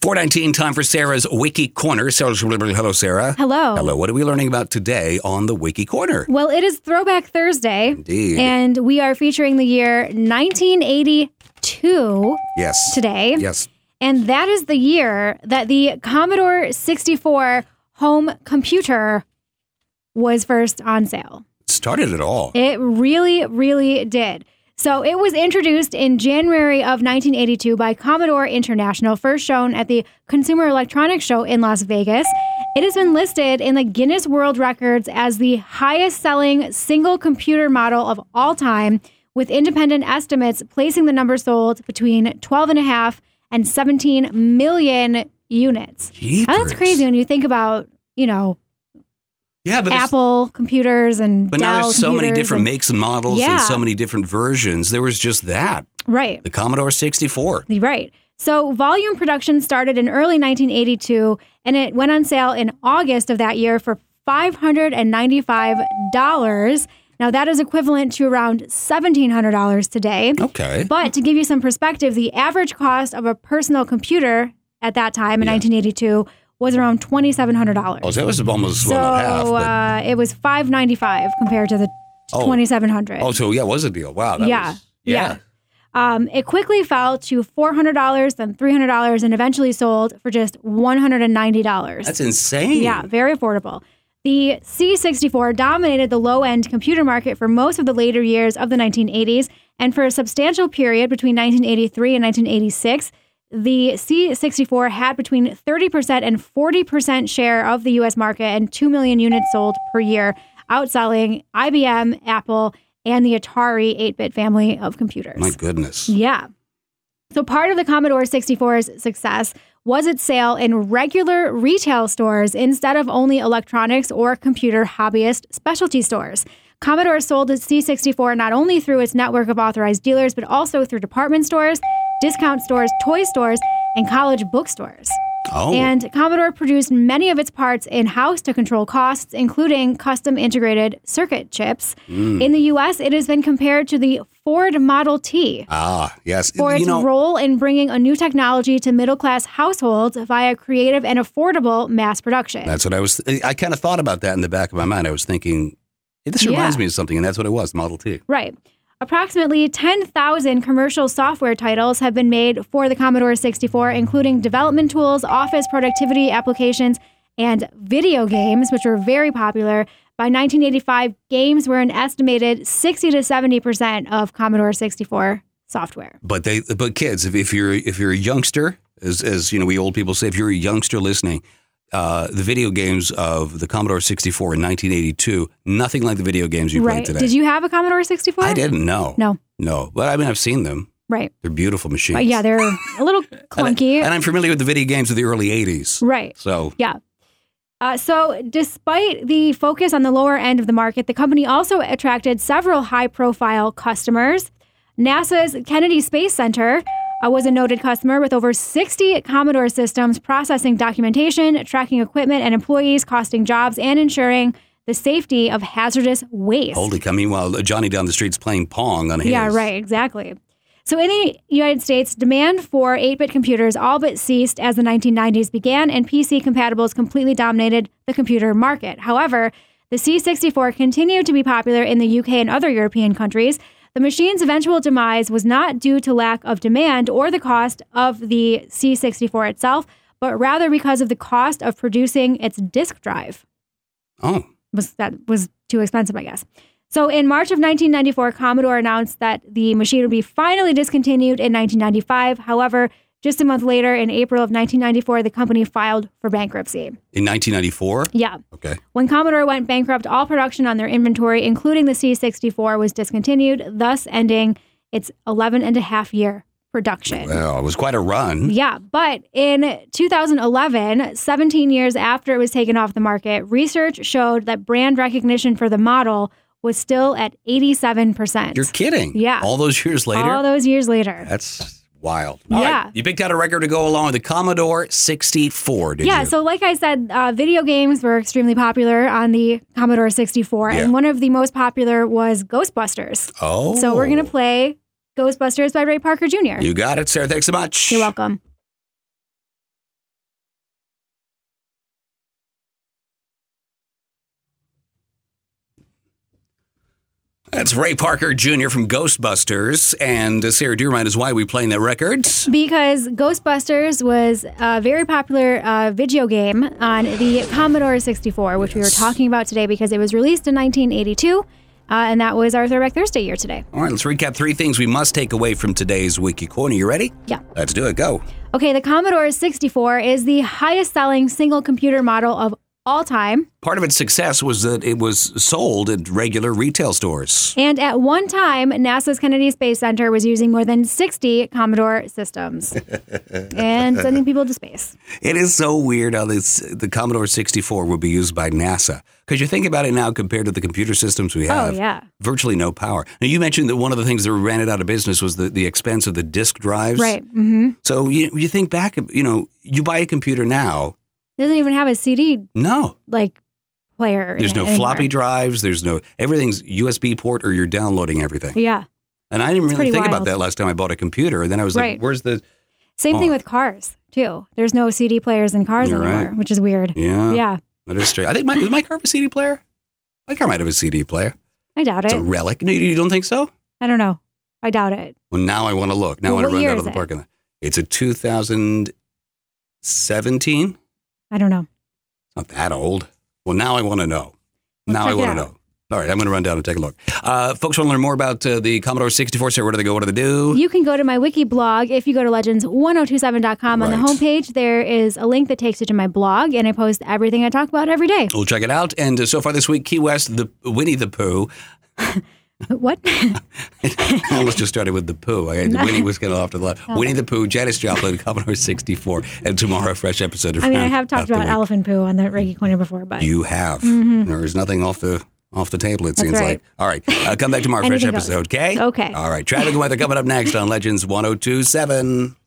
4:19, time for Sarah's Wiki Corner. Hello, Sarah. Hello. Hello. What are we learning about today on the Wiki Corner? Well, it is Throwback Thursday. Indeed. And we are featuring the year 1982 today. Yes. And that is the year that the Commodore 64 home computer was first on sale. Started it all. It really, really did. So it was introduced in January of 1982 by Commodore International, first shown at the Consumer Electronics Show in Las Vegas. It has been listed in the Guinness World Records as the highest-selling single computer model of all time, with independent estimates placing the number sold between 12.5 and 17 million units. Jeepers. Now, that's crazy when you think about, But Apple computers and But Dell now there's so many computers different makes and models Yeah. and so many different versions. There was just that. Right. The Commodore 64. Right. So volume production started in early 1982, and it went on sale in August of that year for $595. Now, that is equivalent to around $1,700 today. Okay. But to give you some perspective, the average cost of a personal computer at that time in 1982 was around $2,700. Oh, so that was almost one and a half. But, It was $595 compared to the $2,700. oh, so yeah, it was a deal. Wow. That Yeah. was, yeah. It quickly fell to $400, then $300, and eventually sold for just $190. That's insane. Yeah, very affordable. The C64 dominated the low-end computer market for most of the later years of the 1980s, and for a substantial period between 1983 and 1986, the C64 had between 30% and 40% share of the U.S. market and 2 million units sold per year, outselling IBM, Apple, and the Atari 8-bit family of computers. My goodness. Yeah. So part of the Commodore 64's success was its sale in regular retail stores instead of only electronics or computer hobbyist specialty stores. Commodore sold its C64 not only through its network of authorized dealers, but also through department stores, discount stores, toy stores, and college bookstores. Oh. And Commodore produced many of its parts in-house to control costs, including custom integrated circuit chips. In the U.S., it has been compared to the Ford Model T Ah, yes. for its role in bringing a new technology to middle-class households via creative and affordable mass production. That's what I kind of thought about that in the back of my mind. I was thinking, this reminds me of something, and that's what it was, Model T. Right. Approximately 10,000 commercial software titles have been made for the Commodore 64, including development tools, office productivity applications, and video games, which were very popular. By 1985, games were an estimated 60 to 70% of Commodore 64 software. But kids, if you're a youngster, as we old people say, if you're a youngster listening, the video games of the Commodore 64 in 1982, nothing like the video games you play today. Did you have a Commodore 64? I didn't, no. No. But I mean, I've seen them. Right. They're beautiful machines. Yeah, they're a little clunky. And I'm familiar with the video games of the early 80s. Right. So. Yeah. So despite the focus on the lower end of the market, the company also attracted several high-profile customers. NASA's Kennedy Space Center was a noted customer with over 60 Commodore systems processing documentation, tracking equipment and employees, costing jobs, and ensuring the safety of hazardous waste. Holy cow. Meanwhile, Johnny down the street's playing Pong on his. Yeah, right, exactly. So in the United States, demand for 8-bit computers all but ceased as the 1990s began, and PC compatibles completely dominated the computer market. However, the C64 continued to be popular in the UK and other European countries. The machine's eventual demise was not due to lack of demand or the cost of the C64 itself, but rather because of the cost of producing its disk drive. Oh. That was too expensive, I guess. So in March of 1994, Commodore announced that the machine would be finally discontinued in 1995. However, just a month later, in April of 1994, the company filed for bankruptcy. In 1994? Yeah. Okay. When Commodore went bankrupt, all production on their inventory, including the C64, was discontinued, thus ending its 11-and-a-half-year production. Well, it was quite a run. Yeah, but in 2011, 17 years after it was taken off the market, research showed that brand recognition for the model was still at 87%. You're kidding. Yeah. All those years later? All those years later. That's wild. All Yeah. right. You picked out a record to go along with the Commodore 64, did you? Yeah, so like I said, video games were extremely popular on the Commodore 64, Yeah. and one of the most popular was Ghostbusters. Oh. So we're going to play Ghostbusters by Ray Parker Jr. You got it, Sarah. Thanks so much. You're welcome. That's Ray Parker Jr. from Ghostbusters. And Sarah, do you remind us why we playing that record? Because Ghostbusters was a very popular video game on the Commodore 64, which we were talking about today because it was released in 1982. And that was our Throwback Thursday year today. All right, let's recap 3 things we must take away from today's Wiki Corner. You ready? Yeah. Let's do it. Go. Okay, the Commodore 64 is the highest selling single computer model of all time. Part of its success was that it was sold at regular retail stores. And at one time, NASA's Kennedy Space Center was using more than 60 Commodore systems and sending people to space. It is so weird how the Commodore 64 would be used by NASA. Because you think about it now compared to the computer systems we have. Oh, yeah. Virtually no power. Now, you mentioned that one of the things that ran it out of business was the expense of the disk drives. Right. Mm-hmm. So you think back, you buy a computer now. It doesn't even have a CD player. There's no floppy drives. There's no, everything's USB port or you're downloading everything. Yeah. And I didn't really think about that last time I bought a computer. And then I was like, where's the... Same thing with cars, too. There's no CD players in cars anymore, which is weird. Yeah. Yeah. That is straight. I think does my car have a CD player? My car might have a CD player. I doubt it. It's a relic. No, you don't think so? I don't know. I doubt it. Well, now I want to look. Now I want to run down to the parking lot. It's a 2017. I don't know. It's not that old. Well, now I want to know. Now I want to know. All right, I'm going to run down and take a look. Folks want to learn more about the Commodore 64, so where do they go? What do they do? You can go to my wiki blog. If you go to legends1027.com on the homepage, there is a link that takes you to my blog, and I post everything I talk about every day. We'll check it out. And so far this week, Key West, Winnie the Pooh. What? I almost just started with the Pooh. Winnie was going off to the left. Oh. Winnie the Pooh, Janis Joplin, Commodore 64, and tomorrow a fresh episode of I have talked about Elephant Pooh on the Reggae Corner before, but you have. Mm-hmm. There's nothing off the table, it seems like. All right. Come back tomorrow, fresh episode, okay? Okay. All right. Traffic and weather coming up next on Legends 1027.